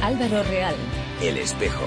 Álvaro Real. El espejo.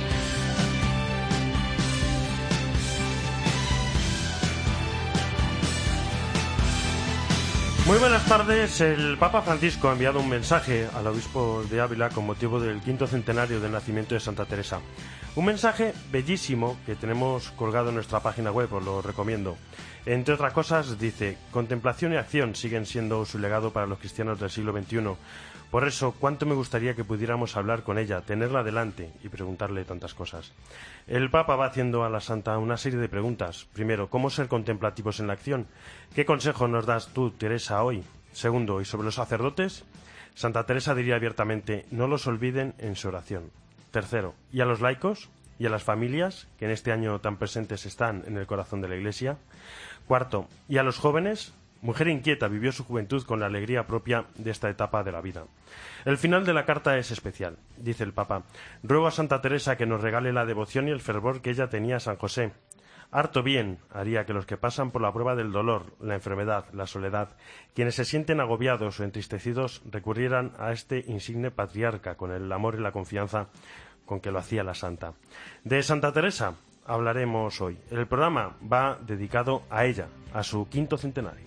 Muy buenas tardes. El Papa Francisco ha enviado un mensaje al obispo de Ávila con motivo del 5º centenario del nacimiento de Santa Teresa. Un mensaje bellísimo que tenemos colgado en nuestra página web, os lo recomiendo. Entre otras cosas dice: contemplación y acción siguen siendo su legado para los cristianos del siglo XXI. Por eso, cuánto me gustaría que pudiéramos hablar con ella, tenerla delante y preguntarle tantas cosas. El Papa va haciendo a la Santa una serie de preguntas. Primero, ¿cómo ser contemplativos en la acción? ¿Qué consejo nos das tú, Teresa, hoy? Segundo, ¿y sobre los sacerdotes? Santa Teresa diría abiertamente: no los olviden en su oración. Tercero, ¿y a los laicos? ¿Y a las familias, que en este año tan presentes están en el corazón de la Iglesia? Cuarto, ¿y a los jóvenes? Mujer inquieta, vivió su juventud con la alegría propia de esta etapa de la vida. El final de la carta es especial. Dice el Papa: ruego a Santa Teresa que nos regale la devoción y el fervor que ella tenía a San José. Harto bien haría que los que pasan por la prueba del dolor, la enfermedad, la soledad, quienes se sienten agobiados o entristecidos, recurrieran a este insigne patriarca con el amor y la confianza con que lo hacía la Santa. De Santa Teresa hablaremos hoy. El programa va dedicado a ella, a su 5º centenario.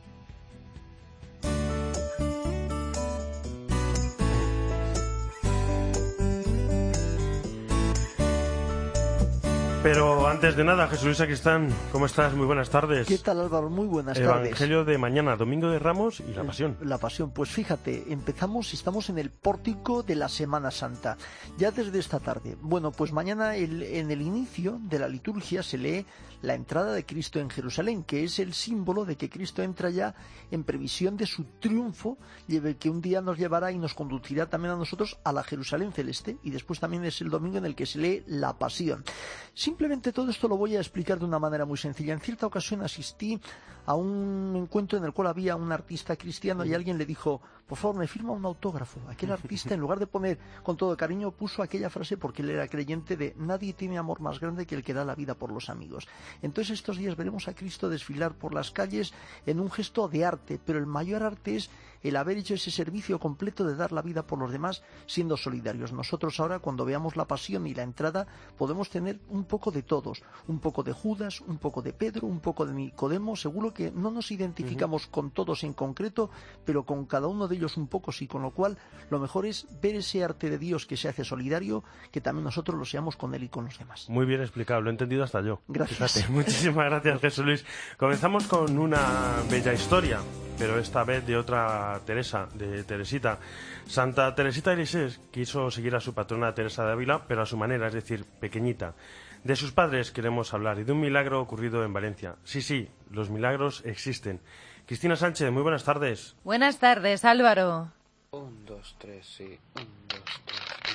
Pero antes de nada, Jesús Luis Sacristán, ¿cómo estás? Muy buenas tardes. ¿Qué tal, Álvaro? Muy buenas tardes. Evangelio de mañana, Domingo de Ramos y la Pasión. La Pasión, pues fíjate, estamos en el pórtico de la Semana Santa, ya desde esta tarde. Bueno, pues mañana en el inicio de la liturgia se lee la entrada de Cristo en Jerusalén, que es el símbolo de que Cristo entra ya en previsión de su triunfo, que un día nos llevará y nos conducirá también a nosotros a la Jerusalén celeste, y después también es el domingo en el que se lee la Pasión. Simplemente todo esto lo voy a explicar de una manera muy sencilla. En cierta ocasión asistí a un encuentro en el cual había un artista cristiano y alguien le dijo: por favor, me firma un autógrafo. Aquel artista, en lugar de poner con todo cariño, puso aquella frase porque él era creyente de: nadie tiene amor más grande que el que da la vida por los amigos. Entonces estos días veremos a Cristo desfilar por las calles en un gesto de arte, pero el mayor arte es el haber hecho ese servicio completo de dar la vida por los demás siendo solidarios. Nosotros ahora, cuando veamos la Pasión y la entrada, podemos tener un poco de todos, un poco de Judas, un poco de Pedro, un poco de Nicodemo. Seguro que no nos identificamos con todos en concreto, pero con cada uno de ellos un poco sí, con lo cual lo mejor es ver ese arte de Dios que se hace solidario, que también nosotros lo seamos con él y con los demás. Muy bien explicado, lo he entendido hasta yo. Gracias. Fíjate, muchísimas gracias, Jesús Luis. Comenzamos con una bella historia, pero esta vez de otra Teresa, de Teresita. Santa Teresita de Lisieux quiso seguir a su patrona Teresa de Ávila, pero a su manera, es decir, pequeñita. De sus padres queremos hablar y de un milagro ocurrido en Valencia. Sí, los milagros existen. Cristina Sánchez, muy buenas tardes. Buenas tardes, Álvaro. 1, 2, 3, sí. 1, 2, 3, sí.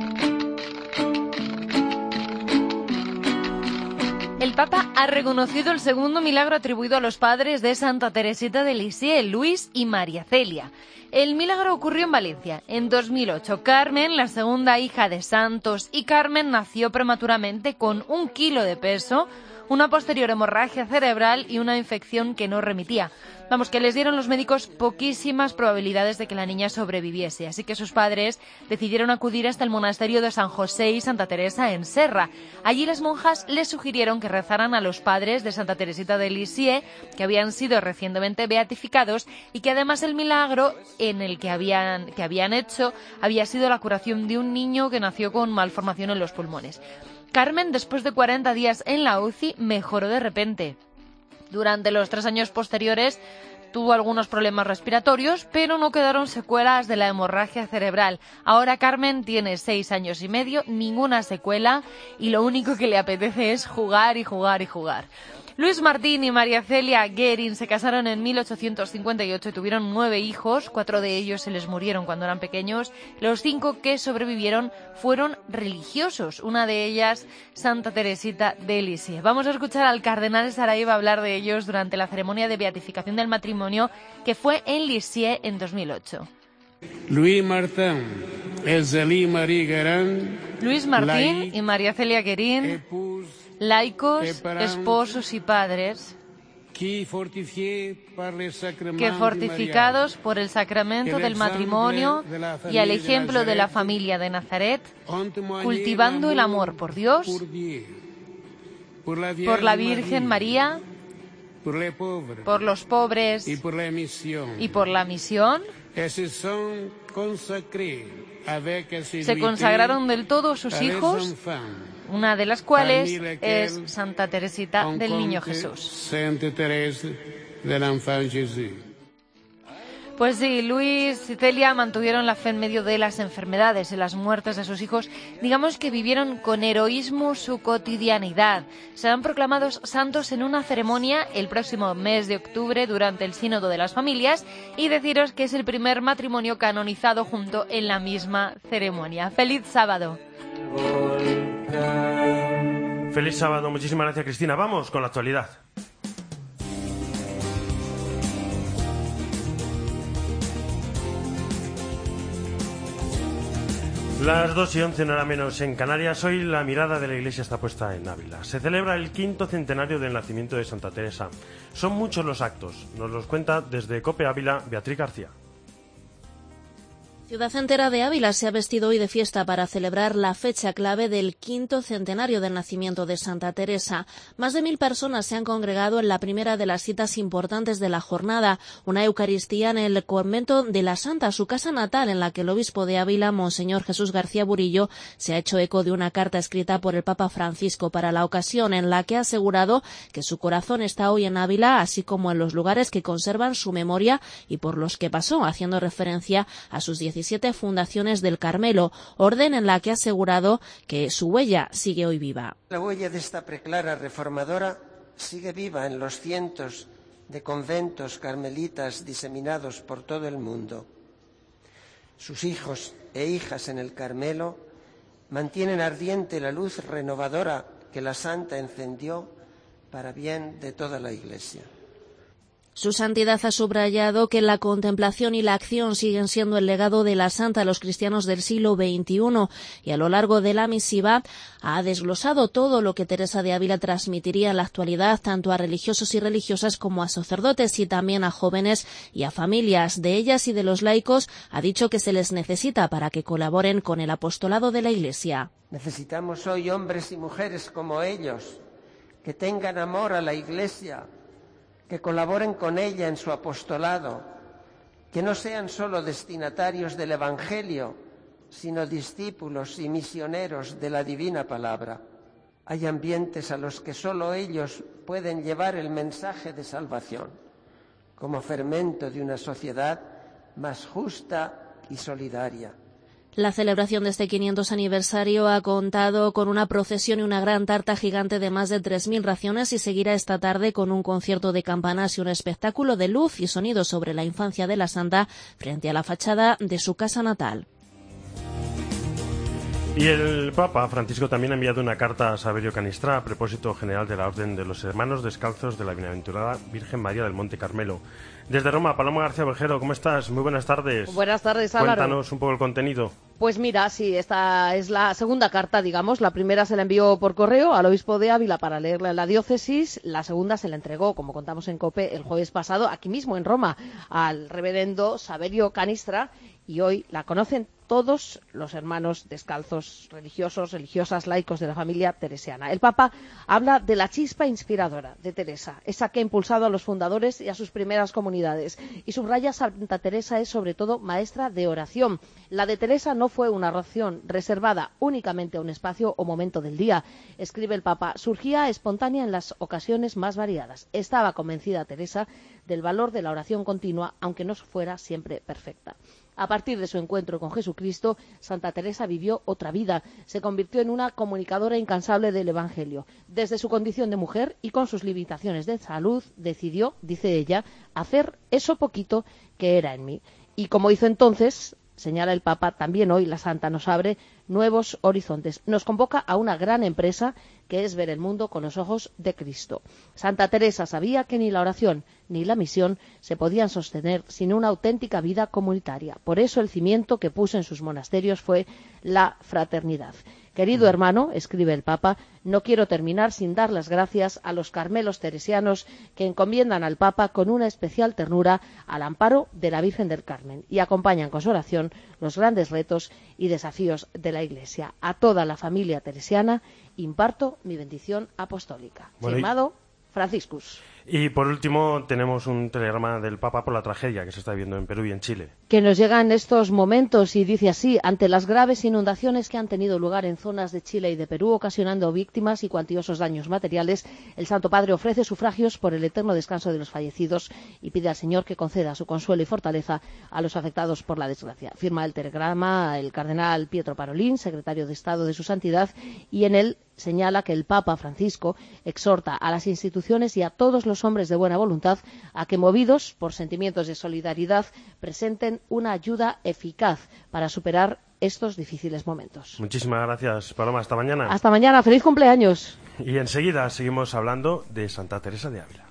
El Papa ha reconocido el segundo milagro atribuido a los padres de Santa Teresita de Lisieux, Luis y María Celia. El milagro ocurrió en Valencia en 2008. Carmen, la segunda hija de Santos y Carmen, nació prematuramente con 1 kilo de peso, una posterior hemorragia cerebral y una infección que no remitía. Vamos, que les dieron los médicos poquísimas probabilidades de que la niña sobreviviese, así que sus padres decidieron acudir hasta el monasterio de San José y Santa Teresa en Serra. Allí las monjas les sugirieron que rezaran a los padres de Santa Teresita de Lisieux, que habían sido recientemente beatificados, y que además el milagro que habían hecho había sido la curación de un niño que nació con malformación en los pulmones. Carmen, después de 40 días en la UCI, mejoró de repente. Durante los 3 años posteriores tuvo algunos problemas respiratorios, pero no quedaron secuelas de la hemorragia cerebral. Ahora Carmen tiene 6 años y medio, ninguna secuela, y lo único que le apetece es jugar y jugar y jugar. Luis Martín y María Celia Guerin se casaron en 1858 y tuvieron 9 hijos. 4 de ellos se les murieron cuando eran pequeños. Los 5 que sobrevivieron fueron religiosos. Una de ellas, Santa Teresita de Lisieux. Vamos a escuchar al cardenal Saraiva hablar de ellos durante la ceremonia de beatificación del matrimonio que fue en Lisieux en 2008. Luis Martín y María Celia Guerin, laicos, esposos y padres, que fortificados por el sacramento del matrimonio y al ejemplo de la familia de Nazaret, cultivando el amor por Dios, por la Virgen María, por los pobres y por la misión, se consagraron del todo sus hijos, una de las cuales es Santa Teresita del Niño Jesús. Pues sí, Luis y Celia mantuvieron la fe en medio de las enfermedades y las muertes de sus hijos. Digamos que vivieron con heroísmo su cotidianidad. Serán proclamados santos en una ceremonia el próximo mes de octubre durante el Sínodo de las Familias, y deciros que es el primer matrimonio canonizado junto en la misma ceremonia. ¡Feliz sábado! Feliz sábado, muchísimas gracias, Cristina. Vamos con la actualidad. Las 2:11, una hora menos en Canarias. Hoy la mirada de la Iglesia está puesta en Ávila. Se celebra el 5º centenario del nacimiento de Santa Teresa. Son muchos los actos. Nos los cuenta desde COPE Ávila Beatriz García. Ciudad entera de Ávila se ha vestido hoy de fiesta para celebrar la fecha clave del 5º centenario del nacimiento de Santa Teresa. Más de 1.000 personas se han congregado en la primera de las citas importantes de la jornada, una Eucaristía en el convento de la Santa, su casa natal, en la que el obispo de Ávila, Monseñor Jesús García Burillo, se ha hecho eco de una carta escrita por el Papa Francisco para la ocasión, en la que ha asegurado que su corazón está hoy en Ávila, así como en los lugares que conservan su memoria y por los que pasó, haciendo referencia a sus 17 fundaciones del Carmelo, orden en la que ha asegurado que su huella sigue hoy viva. La huella de esta preclara reformadora sigue viva en los cientos de conventos carmelitas diseminados por todo el mundo. Sus hijos e hijas en el Carmelo mantienen ardiente la luz renovadora que la Santa encendió para bien de toda la Iglesia. Su santidad ha subrayado que la contemplación y la acción siguen siendo el legado de la Santa a los cristianos del siglo XXI, y a lo largo de la misiva ha desglosado todo lo que Teresa de Ávila transmitiría en la actualidad tanto a religiosos y religiosas como a sacerdotes y también a jóvenes y a familias. De ellas y de los laicos ha dicho que se les necesita para que colaboren con el apostolado de la Iglesia. Necesitamos hoy hombres y mujeres como ellos, que tengan amor a la Iglesia, que colaboren con ella en su apostolado, que no sean solo destinatarios del Evangelio, sino discípulos y misioneros de la divina palabra. Hay ambientes a los que solo ellos pueden llevar el mensaje de salvación, como fermento de una sociedad más justa y solidaria. La celebración de este 500 aniversario ha contado con una procesión y una gran tarta gigante de más de 3.000 raciones y seguirá esta tarde con un concierto de campanas y un espectáculo de luz y sonido sobre la infancia de la Santa frente a la fachada de su casa natal. Y el Papa Francisco también ha enviado una carta a Saverio Canistra, a propósito general de la Orden de los Hermanos Descalzos de la Bienaventurada Virgen María del Monte Carmelo. Desde Roma, Paloma García Berjero, ¿cómo estás? Muy buenas tardes. Buenas tardes, Álvaro. Cuéntanos un poco el contenido. Pues mira, sí, esta es la segunda carta, digamos. La primera se la envió por correo al obispo de Ávila para leerla en la diócesis. La segunda se la entregó, como contamos en COPE, el jueves pasado, aquí mismo en Roma, al reverendo Saverio Canistra. Y hoy la conocen todos los hermanos descalzos, religiosos, religiosas, laicos de la familia teresiana. El Papa habla de la chispa inspiradora de Teresa, esa que ha impulsado a los fundadores y a sus primeras comunidades. Y subraya: Santa Teresa es sobre todo maestra de oración. La de Teresa no fue una oración reservada únicamente a un espacio o momento del día. Escribe el Papa: surgía espontánea en las ocasiones más variadas. Estaba convencida Teresa del valor de la oración continua, aunque no fuera siempre perfecta. A partir de su encuentro con Jesucristo, Santa Teresa vivió otra vida. Se convirtió en una comunicadora incansable del Evangelio. Desde su condición de mujer y con sus limitaciones de salud, decidió, dice ella, hacer eso poquito que era en mí. Y como hizo entonces, señala el Papa, también hoy la Santa nos abre nuevos horizontes. Nos convoca a una gran empresa que es ver el mundo con los ojos de Cristo. Santa Teresa sabía que ni la oración ni la misión se podían sostener sin una auténtica vida comunitaria. Por eso el cimiento que puso en sus monasterios fue la fraternidad. Querido hermano, escribe el Papa, no quiero terminar sin dar las gracias a los carmelos teresianos que encomiendan al Papa con una especial ternura al amparo de la Virgen del Carmen y acompañan con su oración los grandes retos y desafíos de la Iglesia. A toda la familia teresiana imparto mi bendición apostólica. Firmado Franciscus. Y por último tenemos un telegrama del Papa por la tragedia que se está viviendo en Perú y en Chile. Que nos llega en estos momentos y dice así: ante las graves inundaciones que han tenido lugar en zonas de Chile y de Perú, ocasionando víctimas y cuantiosos daños materiales, el Santo Padre ofrece sufragios por el eterno descanso de los fallecidos y pide al Señor que conceda su consuelo y fortaleza a los afectados por la desgracia. Firma el telegrama el cardenal Pietro Parolin, secretario de Estado de su Santidad, y en él señala que el Papa Francisco exhorta a las instituciones y a todos los hombres de buena voluntad a que, movidos por sentimientos de solidaridad, presenten una ayuda eficaz para superar estos difíciles momentos. Muchísimas gracias, Paloma. Hasta mañana. Hasta mañana. ¡Feliz cumpleaños! Y enseguida seguimos hablando de Santa Teresa de Ávila.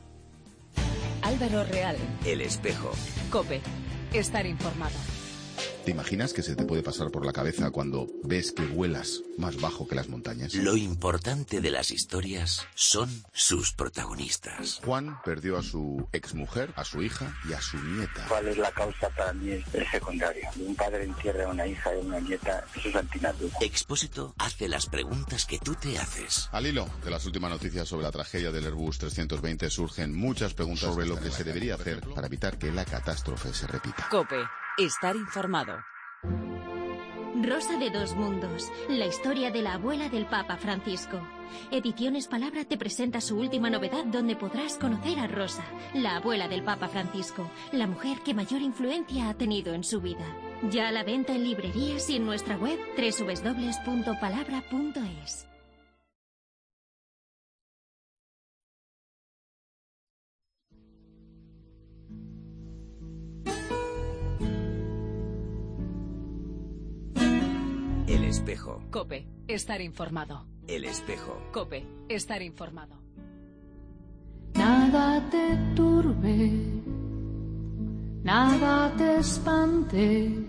Álvaro Real. El Espejo. COPE. Estar informado. ¿Te imaginas que se te puede pasar por la cabeza cuando ves que vuelas más bajo que las montañas? Lo importante de las historias son sus protagonistas. Juan perdió a su exmujer, a su hija y a su nieta. ¿Cuál es la causa? Para mí es secundario. Un padre entierra a una hija y a una nieta, eso es antinatura. Expósito hace las preguntas que tú te haces. Al hilo de las últimas noticias sobre la tragedia del Airbus 320 surgen muchas preguntas sobre lo que se debería hacer para evitar que la catástrofe se repita. COPE. Estar informado. Rosa de dos mundos, la historia de la abuela del Papa Francisco. Ediciones Palabra te presenta su última novedad donde podrás conocer a Rosa, la abuela del Papa Francisco, la mujer que mayor influencia ha tenido en su vida. Ya a la venta en librerías y en nuestra web www.palabra.es. El Espejo. COPE. Estar informado. El Espejo. COPE. Estar informado. Nada te turbe, nada te espante,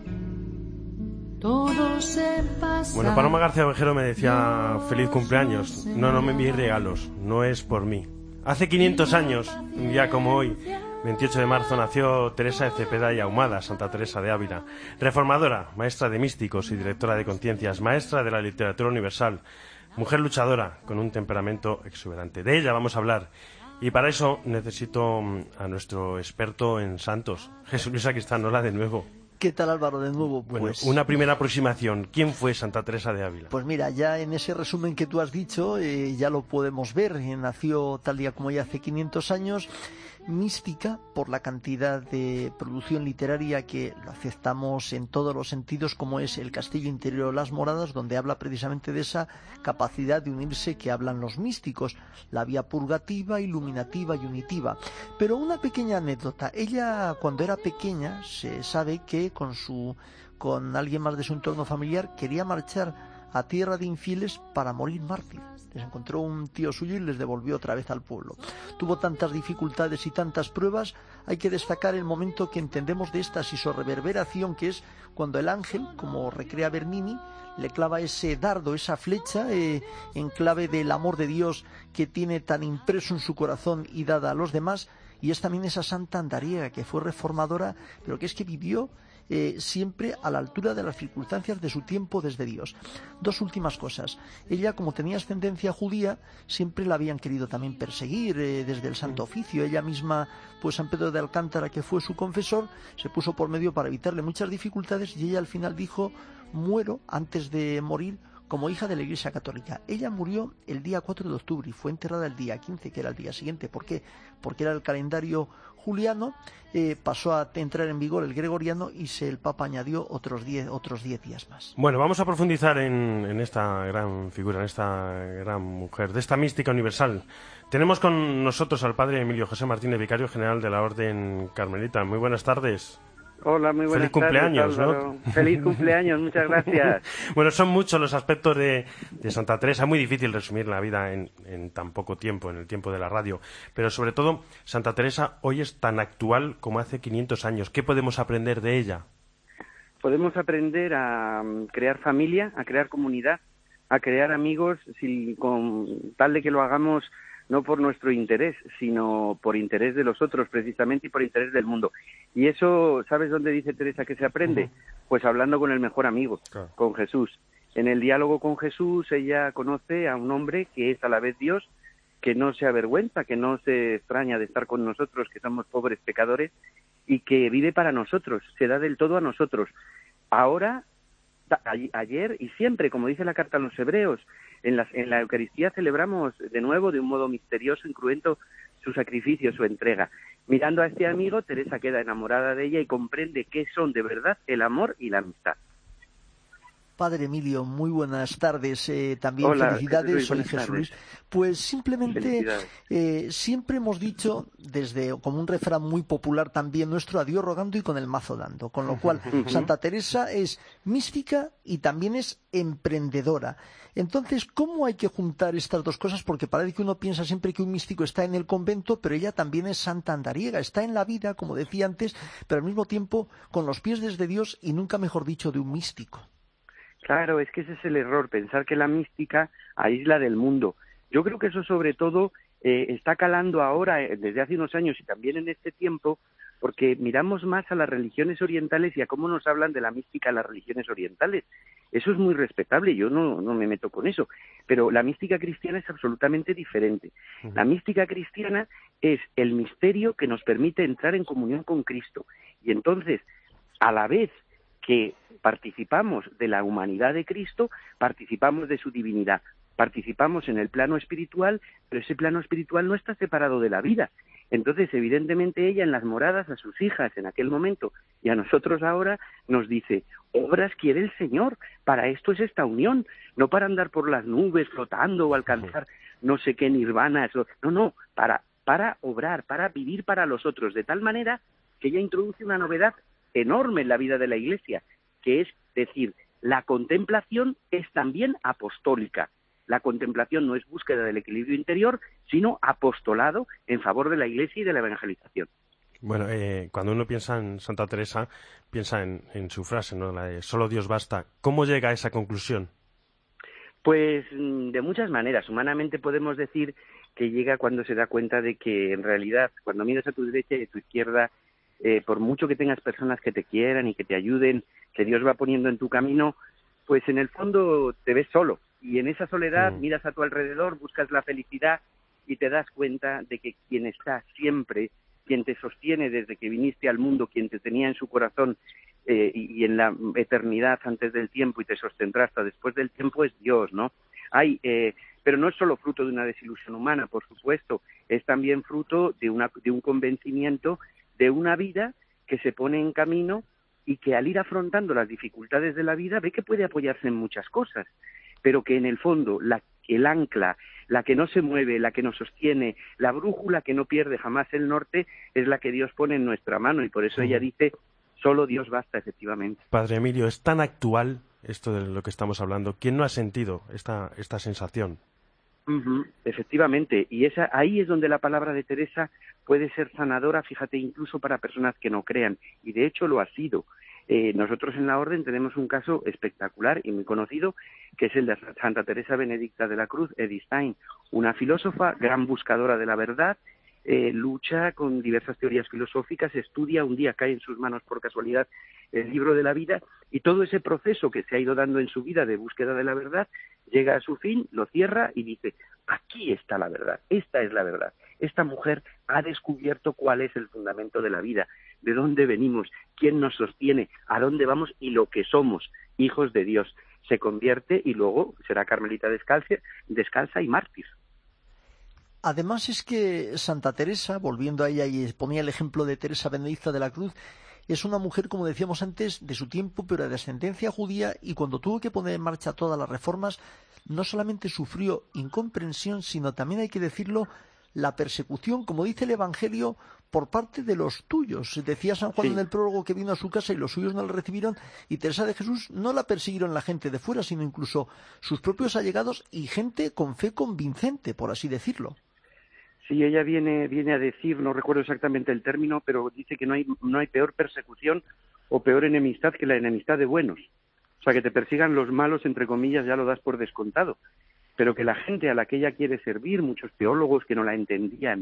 todo se pasa. Bueno, Paloma García Ovejero me decía feliz cumpleaños. No me envíes regalos, no es por mí. Hace 500 años, un día como hoy, 28 de marzo, nació Teresa de Cepeda y Ahumada, Santa Teresa de Ávila, reformadora, maestra de místicos y directora de conciencias, maestra de la literatura universal, mujer luchadora con un temperamento exuberante. De ella vamos a hablar y para eso necesito a nuestro experto en santos, Jesús Luis Sacristán. Hola de nuevo. ¿Qué tal, Álvaro? De nuevo, bueno, pues una primera aproximación. ¿Quién fue Santa Teresa de Ávila? Pues mira, ya en ese resumen que tú has dicho, ya lo podemos ver. Nació tal día como ya hace 500 años, mística por la cantidad de producción literaria que lo aceptamos en todos los sentidos, como es El Castillo Interior de las Moradas, donde habla precisamente de esa capacidad de unirse que hablan los místicos, la vía purgativa, iluminativa y unitiva. Pero una pequeña anécdota: ella, cuando era pequeña, se sabe que con alguien más de su entorno familiar quería marchar a tierra de infieles para morir mártir. Les encontró un tío suyo y les devolvió otra vez al pueblo. Tuvo tantas dificultades y tantas pruebas. Hay que destacar el momento que entendemos de esta reverberación, que es cuando el ángel, como recrea Bernini, le clava ese dardo, esa flecha, en clave del amor de Dios que tiene tan impreso en su corazón y dada a los demás. Y es también esa santa andariega que fue reformadora, pero que es que vivió siempre a la altura de las circunstancias de su tiempo desde Dios. Dos últimas cosas. Ella, como tenía ascendencia judía, siempre la habían querido también perseguir desde el Santo Oficio. Ella misma, pues San Pedro de Alcántara, que fue su confesor, se puso por medio para evitarle muchas dificultades, y ella al final dijo: muero antes de morir como hija de la Iglesia Católica. Ella murió el día 4 de octubre y fue enterrada el día 15, que era el día siguiente. ¿Por qué? Porque era el calendario juliano, pasó a entrar en vigor el gregoriano y el Papa añadió otros 10 días más. Bueno, vamos a profundizar en esta gran figura, en esta gran mujer, de esta mística universal. Tenemos con nosotros al padre Emilio José Martínez, vicario general de la Orden Carmelita. Muy buenas tardes. Hola, muy buenas tardes. Feliz cumpleaños, Álvaro. ¿no? Feliz cumpleaños, muchas gracias. Bueno, son muchos los aspectos de Santa Teresa, muy difícil resumir la vida en tan poco tiempo, en el tiempo de la radio, pero sobre todo Santa Teresa hoy es tan actual como hace 500 años. ¿Qué podemos aprender de ella? Podemos aprender a crear familia, a crear comunidad, a crear amigos con tal de que lo hagamos no por nuestro interés, sino por interés de los otros, precisamente, y por interés del mundo. Y eso, ¿sabes dónde dice Teresa que se aprende? Pues hablando con el mejor amigo, con Jesús. En el diálogo con Jesús, ella conoce a un hombre que es a la vez Dios, que no se avergüenza, que no se extraña de estar con nosotros, que somos pobres pecadores, y que vive para nosotros, se da del todo a nosotros. Ahora, ayer y siempre, como dice la carta a los Hebreos, en la Eucaristía celebramos de nuevo, de un modo misterioso, incruento, su sacrificio, su entrega. Mirando a este amigo, Teresa queda enamorada de ella y comprende qué son de verdad el amor y la amistad. Padre Emilio, muy buenas tardes. También Hola, felicidades, soy buenas Jesús tardes. Luis. Pues simplemente siempre hemos dicho, como un refrán muy popular también nuestro, a Dios rogando y con el mazo dando. Con lo cual, Santa Teresa es mística y también es emprendedora. Entonces, ¿cómo hay que juntar estas dos cosas? Porque parece que uno piensa siempre que un místico está en el convento, pero ella también es santa andariega, está en la vida, como decía antes, pero al mismo tiempo con los pies desde Dios y nunca mejor dicho de un místico. Claro, es que ese es el error, pensar que la mística aísla del mundo. Yo creo que eso sobre todo está calando ahora, desde hace unos años y también en este tiempo, porque miramos más a las religiones orientales y a cómo nos hablan de la mística las religiones orientales. Eso es muy respetable, yo no me meto con eso, pero la mística cristiana es absolutamente diferente. La mística cristiana es el misterio que nos permite entrar en comunión con Cristo, y entonces, a la vez que participamos de la humanidad de Cristo, participamos de su divinidad, participamos en el plano espiritual, pero ese plano espiritual no está separado de la vida. Entonces, evidentemente, ella en las moradas a sus hijas en aquel momento y a nosotros ahora nos dice, obras quiere el Señor, para esto es esta unión, no para andar por las nubes flotando o alcanzar no sé qué nirvana, no, para obrar, para vivir para los otros, de tal manera que ella introduce una novedad enorme en la vida de la Iglesia, que es decir, la contemplación es también apostólica. La contemplación no es búsqueda del equilibrio interior, sino apostolado en favor de la Iglesia y de la evangelización. Bueno, cuando uno piensa en Santa Teresa, piensa en su frase, ¿no? La de solo Dios basta. ¿Cómo llega a esa conclusión? Pues de muchas maneras. Humanamente podemos decir que llega cuando se da cuenta de que en realidad, cuando miras a tu derecha y a tu izquierda, por mucho que tengas personas que te quieran y que te ayuden, que Dios va poniendo en tu camino, pues en el fondo te ves solo. Y en esa soledad miras a tu alrededor, buscas la felicidad y te das cuenta de que quien está siempre, quien te sostiene desde que viniste al mundo, quien te tenía en su corazón y en la eternidad antes del tiempo y te sostendrá hasta después del tiempo, es Dios, ¿no? Pero no es solo fruto de una desilusión humana, por supuesto, es también fruto de un convencimiento de una vida que se pone en camino y que al ir afrontando las dificultades de la vida ve que puede apoyarse en muchas cosas, pero que en el fondo el ancla, la que no se mueve, la que nos sostiene, la brújula que no pierde jamás el norte, es la que Dios pone en nuestra mano, y por eso ella dice, solo Dios basta, efectivamente. Padre Emilio, es tan actual esto de lo que estamos hablando. ¿Quién no ha sentido esta sensación? Efectivamente, y ahí es donde la palabra de Teresa puede ser sanadora, fíjate, incluso para personas que no crean, y de hecho lo ha sido. Nosotros en la Orden tenemos un caso espectacular y muy conocido, que es el de Santa Teresa Benedicta de la Cruz, Edith Stein, una filósofa, gran buscadora de la verdad, lucha con diversas teorías filosóficas, estudia, un día cae en sus manos por casualidad el libro de la vida, y todo ese proceso que se ha ido dando en su vida de búsqueda de la verdad llega a su fin, lo cierra y dice, aquí está la verdad, esta es la verdad. Esta mujer ha descubierto cuál es el fundamento de la vida, de dónde venimos, quién nos sostiene, a dónde vamos y lo que somos, hijos de Dios. Se convierte y luego será carmelita descalza y mártir. Además es que Santa Teresa, volviendo a ella y ponía el ejemplo de Teresa Benedicta de la Cruz, es una mujer, como decíamos antes, de su tiempo, pero de ascendencia judía, y cuando tuvo que poner en marcha todas las reformas, no solamente sufrió incomprensión, sino también, hay que decirlo, la persecución, como dice el Evangelio, por parte de los tuyos. Decía San Juan en el prólogo que vino a su casa y los suyos no la recibieron, y Teresa de Jesús no la persiguieron la gente de fuera, sino incluso sus propios allegados y gente con fe convincente, por así decirlo. Sí, ella viene a decir, no recuerdo exactamente el término, pero dice que no hay peor persecución o peor enemistad que la enemistad de buenos. O sea, que te persigan los malos, entre comillas, ya lo das por descontado. Pero que la gente a la que ella quiere servir, muchos teólogos que no la entendían,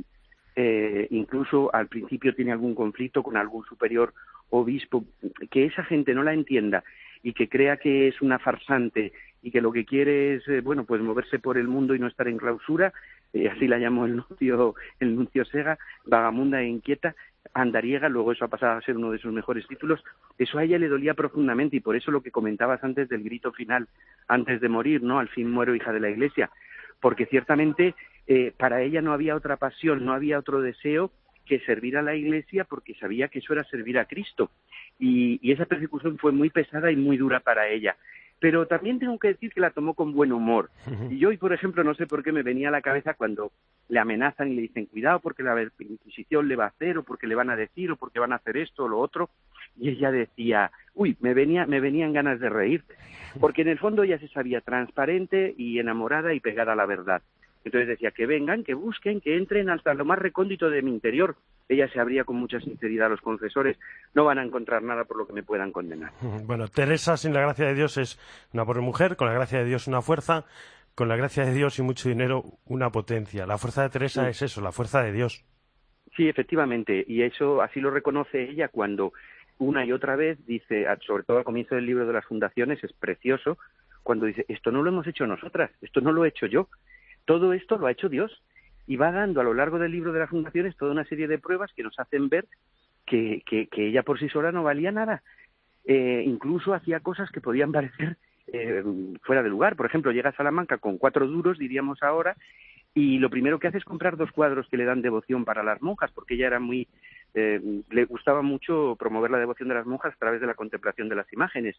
incluso al principio tiene algún conflicto con algún superior obispo, que esa gente no la entienda y que crea que es una farsante y que lo que quiere es, pues moverse por el mundo y no estar en clausura, así la llamó el nuncio Sega, vagamunda e inquieta, andariega, luego eso ha pasado a ser uno de sus mejores títulos. Eso a ella le dolía profundamente, y por eso lo que comentabas antes del grito final, antes de morir, ¿no? Al fin muero, hija de la Iglesia, porque ciertamente para ella no había otra pasión, no había otro deseo que servir a la Iglesia, porque sabía que eso era servir a Cristo, y esa persecución fue muy pesada y muy dura para ella. Pero también tengo que decir que la tomó con buen humor. Y hoy, por ejemplo, no sé por qué me venía a la cabeza cuando le amenazan y le dicen cuidado porque la Inquisición le va a hacer, o porque le van a decir, o porque van a hacer esto o lo otro. Y ella decía, me venían ganas de reír, porque en el fondo ella se sabía transparente y enamorada y pegada a la verdad. Entonces decía que vengan, que busquen, que entren hasta lo más recóndito de mi interior. Ella se abría con mucha sinceridad a los confesores. No van a encontrar nada por lo que me puedan condenar. Bueno, Teresa, sin la gracia de Dios, es una pobre mujer, con la gracia de Dios una fuerza, con la gracia de Dios y mucho dinero una potencia. La fuerza de Teresa es eso, la fuerza de Dios. Sí, efectivamente, y eso así lo reconoce ella cuando una y otra vez dice, sobre todo al comienzo del libro de las fundaciones, es precioso, cuando dice, esto no lo hemos hecho nosotras, esto no lo he hecho yo. Todo esto lo ha hecho Dios, y va dando a lo largo del libro de las fundaciones toda una serie de pruebas que nos hacen ver que ella por sí sola no valía nada. Incluso hacía cosas que podían parecer fuera de lugar. Por ejemplo, llega a Salamanca con 4 duros, diríamos ahora, y lo primero que hace es comprar 2 cuadros que le dan devoción para las monjas, porque ella era le gustaba mucho promover la devoción de las monjas a través de la contemplación de las imágenes.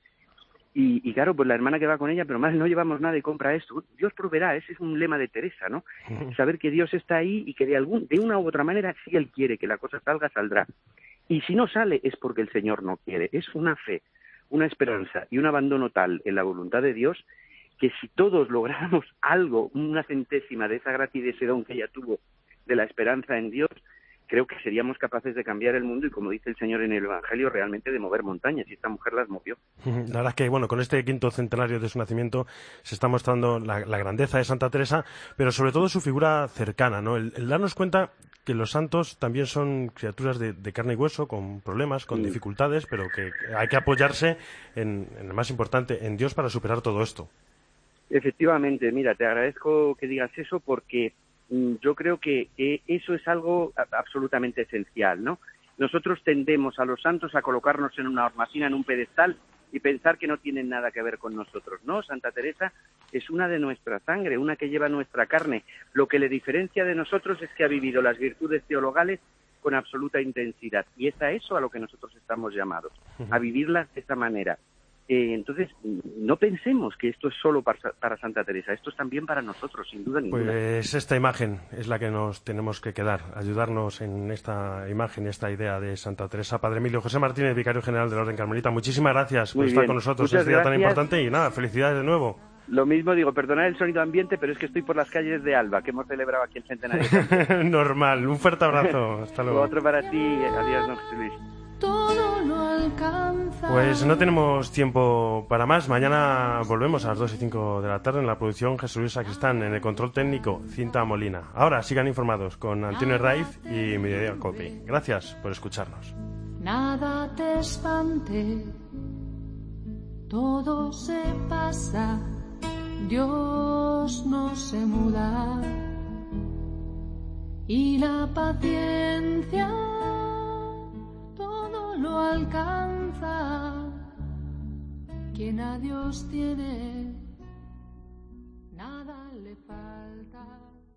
Y claro, pues la hermana que va con ella, pero más no llevamos nada y compra esto. Dios proveerá, ese es un lema de Teresa, ¿no? Saber que Dios está ahí y que de una u otra manera, si Él quiere que la cosa salga, saldrá. Y si no sale, es porque el Señor no quiere. Es una fe, una esperanza y un abandono tal en la voluntad de Dios, que si todos lográramos algo, una centésima de esa gracia y de ese don que ella tuvo, de la esperanza en Dios, creo que seríamos capaces de cambiar el mundo y, como dice el Señor en el Evangelio, realmente de mover montañas, y esta mujer las movió. La verdad es que, con este 5º centenario de su nacimiento se está mostrando la grandeza de Santa Teresa, pero sobre todo su figura cercana, ¿no? El darnos cuenta que los santos también son criaturas de carne y hueso, con problemas, con dificultades, pero que hay que apoyarse en lo más importante, en Dios, para superar todo esto. Efectivamente, mira, te agradezco que digas eso, porque yo creo que eso es algo absolutamente esencial, ¿no? Nosotros tendemos a los santos a colocarnos en una hornacina, en un pedestal, y pensar que no tienen nada que ver con nosotros. No, Santa Teresa es una de nuestra sangre, una que lleva nuestra carne. Lo que le diferencia de nosotros es que ha vivido las virtudes teologales con absoluta intensidad, y es a eso a lo que nosotros estamos llamados, a vivirlas de esta manera. Entonces, no pensemos que esto es solo para Santa Teresa, esto es también para nosotros, sin duda ninguna. Pues esta imagen es la que nos tenemos que quedar, ayudarnos en esta imagen, esta idea de Santa Teresa. Padre Emilio José Martínez, vicario general de la Orden Carmelita, muchísimas gracias por estar con nosotros este día tan importante, y nada, felicidades de nuevo. Lo mismo digo, perdonad el sonido ambiente, pero es que estoy por las calles de Alba, que hemos celebrado aquí el centenario. Normal, un fuerte abrazo, hasta luego. Otro para ti, adiós, don José Luis. Todo lo alcanza. Pues no tenemos tiempo para más. Mañana volvemos a las 2 y 5 de la tarde en la producción Jesús Luis Sacristán, en el control técnico Cinta Molina. Ahora sigan informados con Antonio Raiz y Mediodía Cope. Gracias por escucharnos. Nada te espante, todo se pasa, Dios no se muda, y la paciencia lo alcanza. Quien a Dios tiene, nada le falta.